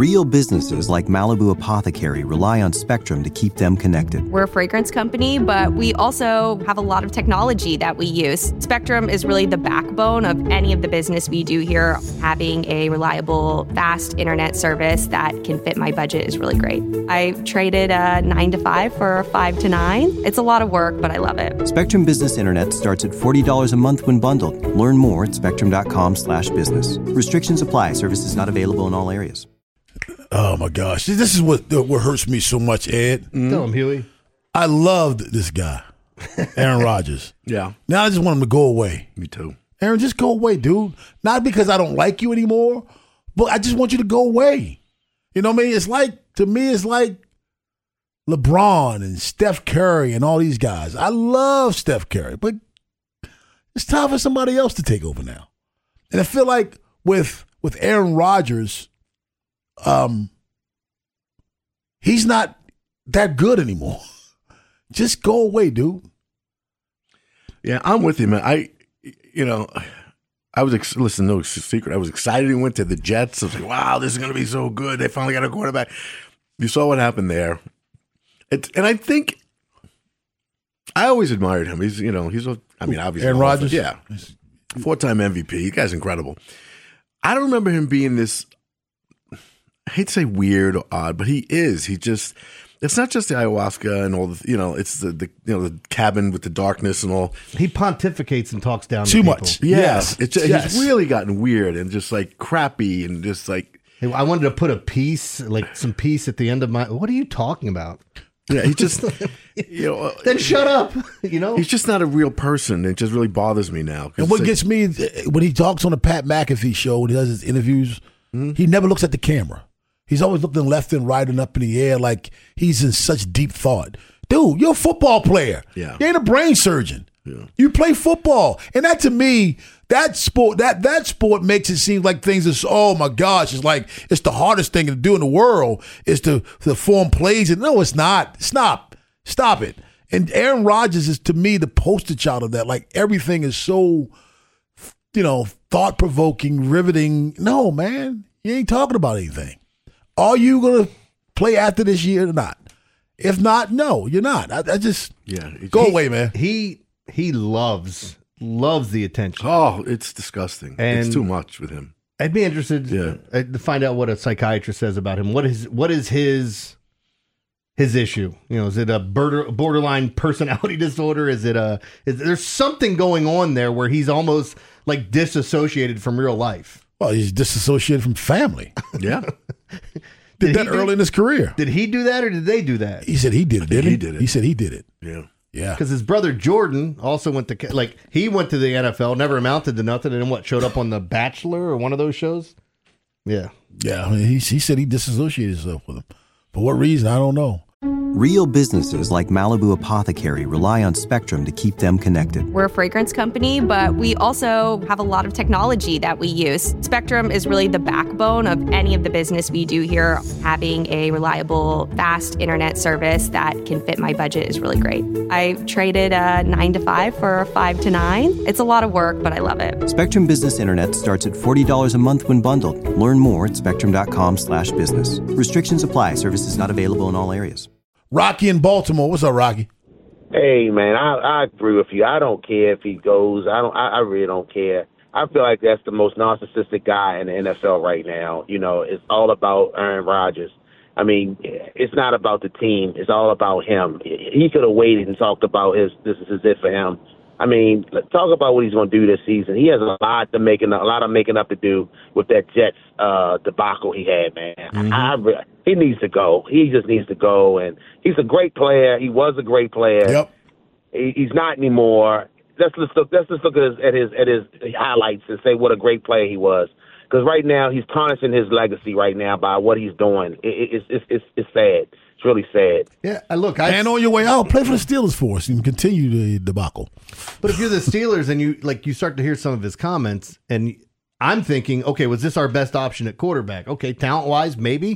Real businesses like Malibu Apothecary rely on Spectrum to keep them connected. We're a fragrance company, but we also have a lot of technology that we use. Spectrum is really the backbone of any of the business we do here. Having a reliable, fast internet service that can fit my budget is really great. I traded a 9 to 5 for a 5 to 9. It's a lot of work, but I love it. Spectrum Business Internet starts at $40 a month when bundled. Learn more at spectrum.com/business. Restrictions apply. Services not available in all areas. Oh, my gosh. This is what hurts me so much, Ed. Tell him, Huey. I loved this guy, Aaron Rodgers. Yeah. Now I just want him to go away. Me too. Aaron, just go away, dude. Not because I don't like you anymore, but I just want you to go away. You know what I mean? To me, it's like LeBron and Steph Curry and all these guys. I love Steph Curry, but it's time for somebody else to take over now. And I feel like with Aaron Rodgers, he's not that good anymore. Just go away, dude. Yeah, I'm with you, man. I was listen, no secret. I was excited he went to the Jets. I was like, wow, this is going to be so good. They finally got a quarterback. You saw what happened there. And I think I always admired him. Obviously Aaron Rodgers? Yeah. 4-time MVP. The guy's incredible. I don't remember him being this, I hate to say weird or odd, but he is. It's not just the ayahuasca and all the, it's the cabin with the darkness and all. He pontificates and talks down too to much. people. Yes. He's really gotten weird and just like crappy and just like. I wanted to put a piece, like some peace at the end of my. What are you talking about? Yeah, he just, Then shut up. He's just not a real person. It just really bothers me now. And what gets me when he talks on the Pat McAfee show, when he does his interviews, he never looks at the camera. He's always looking left and right and up in the air like he's in such deep thought. Dude, you're a football player. Yeah. You ain't a brain surgeon. Yeah. You play football. And that, to me, that sport makes it seem like things are, oh my gosh, it's like it's the hardest thing to do in the world is to form plays. And no, it's not. Stop it. And Aaron Rodgers is, to me, the poster child of that. Like everything is so, thought-provoking, riveting. No, man, you ain't talking about anything. Are you going to play after this year or not? If not, no, you're not. I just go away, man. He loves the attention. Oh, it's disgusting. And it's too much with him. I'd be interested to find out what a psychiatrist says about him. What is his issue? Is it a borderline personality disorder? Is there's something going on there where he's almost like disassociated from real life? Well, he's disassociated from family. Yeah. Did that early in his career. Did he do that or did they do that? He said he did it, didn't he? He did it. He said he did it. Yeah. Yeah. Because his brother Jordan also went to, he went to the NFL, never amounted to nothing, and then showed up on The Bachelor or one of those shows? Yeah. Yeah. I mean, he said he disassociated himself with him. For what reason? I don't know. Real businesses like Malibu Apothecary rely on Spectrum to keep them connected. We're a fragrance company, but we also have a lot of technology that we use. Spectrum is really the backbone of any of the business we do here. Having a reliable, fast internet service that can fit my budget is really great. I traded a 9 to 5 for a 5 to 9. It's a lot of work, but I love it. Spectrum Business Internet starts at $40 a month when bundled. Learn more at spectrum.com/business. Restrictions apply. Services not available in all areas. Rocky in Baltimore. What's up, Rocky? Hey, man, I agree with you. I don't care if he goes. I really don't care. I feel like that's the most narcissistic guy in the NFL right now. It's all about Aaron Rodgers. I mean, it's not about the team. It's all about him. He could have waited and talked about this is it for him. I mean, talk about what he's going to do this season. He has a lot of making up to do with that Jets debacle he had, man. Mm-hmm. He needs to go. He just needs to go. And he's a great player. He was a great player. Yep. He's not anymore. Let's just look at his highlights and say what a great player he was. Because right now he's tarnishing his legacy right now by what he's doing. It's sad. It's really sad. Yeah, look. And on your way out, play for the Steelers for us and continue the debacle. But if you're the Steelers and you start to hear some of his comments, and I'm thinking, okay, was this our best option at quarterback? Okay, talent-wise, maybe.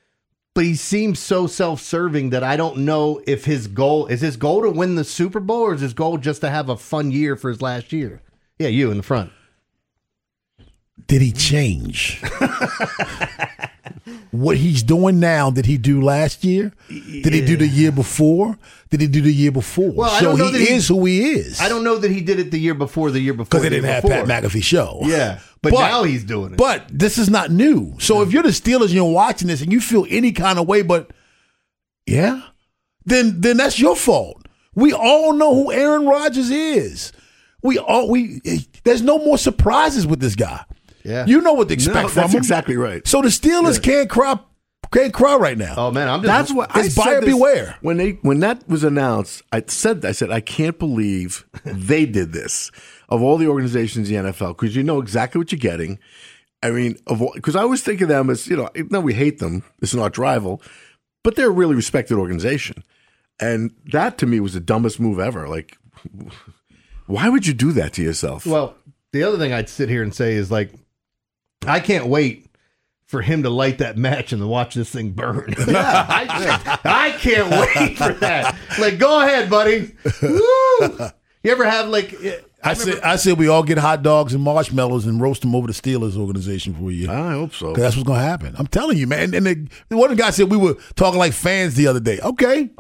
But he seems so self-serving that I don't know if his goal to win the Super Bowl, or is his goal just to have a fun year for his last year? Yeah, you in the front. Did he change? what he's doing now did he do last year? Did he do the year before? Did he do the year before? Well, I so don't know he that is who he is. I don't know that he did it the year before. Because they didn't have Pat McAfee show. Yeah, but now he's doing it. But this is not new. So if you're the Steelers and you're watching this and you feel any kind of way, but yeah, then that's your fault. We all know who Aaron Rodgers is. There's no more surprises with this guy. Yeah, you know what to expect from him. That's exactly right. So the Steelers can't cry right now. Oh man, that's what I said. Buyer beware. When that was announced, I said I can't believe they did this of all the organizations in the NFL, because you know exactly what you're getting. I mean, because I always think of them as, no, we hate them. It's an arch rival, but they're a really respected organization. And that to me was the dumbest move ever. Like, why would you do that to yourself? Well, the other thing I'd sit here and say is, like, I can't wait for him to light that match and to watch this thing burn. I can't wait for that. Like, go ahead, buddy. Woo! You ever have, like... I said we all get hot dogs and marshmallows and roast them over the Steelers organization for a year. I hope so. Because that's what's going to happen. I'm telling you, man. And one of the guys said we were talking like fans the other day. Okay.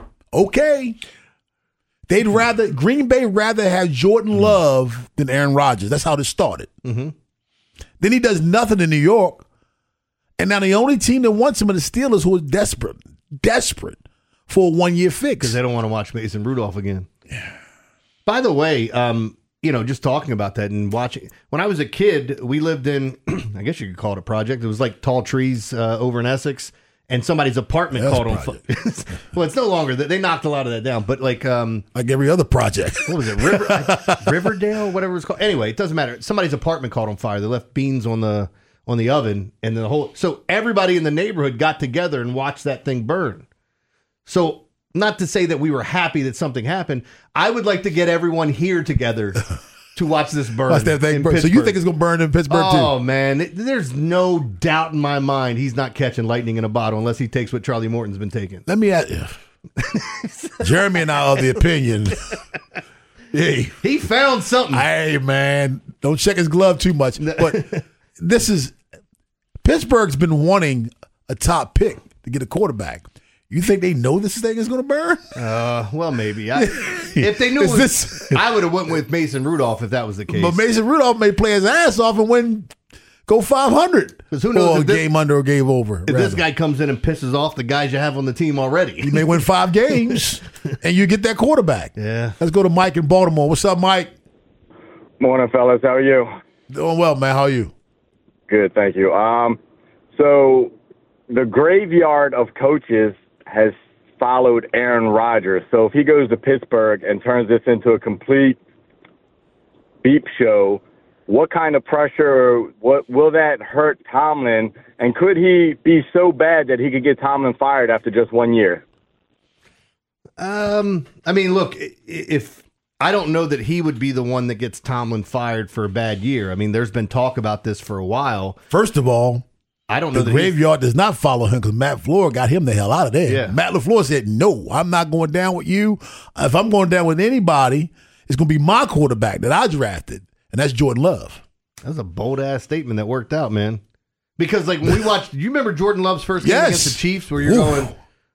Green Bay rather have Jordan Love than Aaron Rodgers. That's how this started. Mm-hmm. Then he does nothing in New York. And now the only team that wants him are the Steelers, who are desperate for a one-year fix. Because they don't want to watch Mason Rudolph again. Yeah. By the way, just talking about that and watching. When I was a kid, we lived in, I guess you could call it a project. It was like tall trees over in Essex, and somebody's apartment caught on fire. Well, it's no longer that. They knocked a lot of that down, but like every other project. What was it? Riverdale, whatever it's called. Anyway, it doesn't matter. Somebody's apartment caught on fire. They left beans on the oven, and so everybody in the neighborhood got together and watched that thing burn. So, not to say that we were happy that something happened. I would like to get everyone here together to watch this burn. Watch that thing burn. So you think it's going to burn in Pittsburgh too? Oh, man. There's no doubt in my mind he's not catching lightning in a bottle unless he takes what Charlie Morton's been taking. Let me ask you. Jeremy and I are of the opinion. Hey, he found something. Hey, man. Don't check his glove too much. But Pittsburgh's been wanting a top pick to get a quarterback. You think they know this thing is going to burn? Well, maybe. If they knew I would have went with Mason Rudolph if that was the case. But Mason Rudolph may play his ass off and go 500. Because who knows? Or game under or game over. If this guy comes in and pisses off the guys you have on the team already. You may win 5 games and you get that quarterback. Yeah. Let's go to Mike in Baltimore. What's up, Mike? Morning, fellas. How are you? Doing well, man. How are you? Good, thank you. So the graveyard of coaches has followed Aaron Rodgers. So if he goes to Pittsburgh and turns this into a complete beep show, what kind of pressure, what will that hurt Tomlin? And could he be so bad that he could get Tomlin fired after just 1 year? I mean, look, if I don't know that he would be the one that gets Tomlin fired for a bad year. I mean, there's been talk about this for a while. First of all, I don't know. The graveyard does not follow him because Matt LaFleur got him the hell out of there. Yeah. Matt LaFleur said, no, I'm not going down with you. If I'm going down with anybody, it's going to be my quarterback that I drafted, and that's Jordan Love. That's a bold-ass statement that worked out, man. Because, like, when we watched, you remember Jordan Love's first game against the Chiefs where you're going,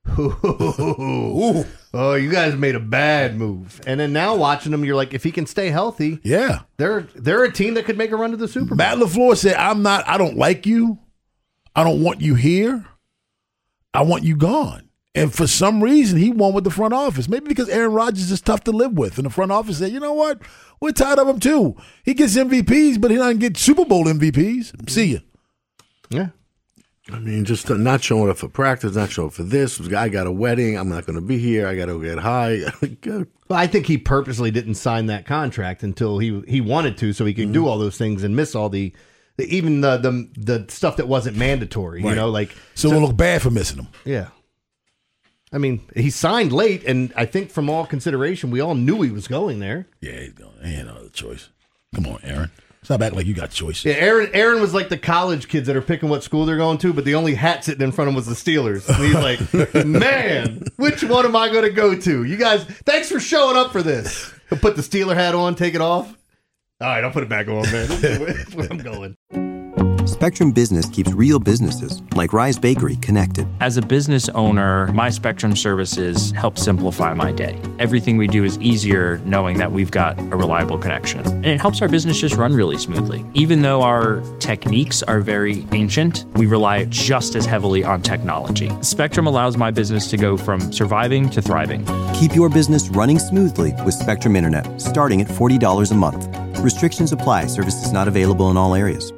oh, you guys made a bad move. And then now watching him, you're like, if he can stay healthy, yeah, they're a team that could make a run to the Super Bowl. Matt LaFleur said, I don't like you. I don't want you here. I want you gone. And for some reason, he won with the front office. Maybe because Aaron Rodgers is tough to live with. And the front office said, you know what? We're tired of him too. He gets MVPs, but he doesn't get Super Bowl MVPs. See ya. Yeah. I mean, just not showing up for practice, not showing up for this. I got a wedding. I'm not going to be here. I got to get high. Well, I think he purposely didn't sign that contract until he wanted to, so he could do all those things and miss all the even the stuff that wasn't mandatory. Right. You know, like so it'll look bad for missing him. Yeah. I mean, he signed late, and I think from all consideration, we all knew he was going there. Yeah, he's going. He had no other choice. Come on, Aaron. It's not back like you got choices. Yeah, Aaron was like the college kids that are picking what school they're going to, but the only hat sitting in front of him was the Steelers. And he's like, man, which one am I going to go to? You guys, thanks for showing up for this. He'll put the Steeler hat on, take it off. All right, I'll put it back on, man. This is where I'm going. Spectrum Business keeps real businesses, like Rise Bakery, connected. As a business owner, my Spectrum services help simplify my day. Everything we do is easier knowing that we've got a reliable connection. And it helps our business just run really smoothly. Even though our techniques are very ancient, we rely just as heavily on technology. Spectrum allows my business to go from surviving to thriving. Keep your business running smoothly with Spectrum Internet, starting at $40 a month. Restrictions apply. Services not available in all areas.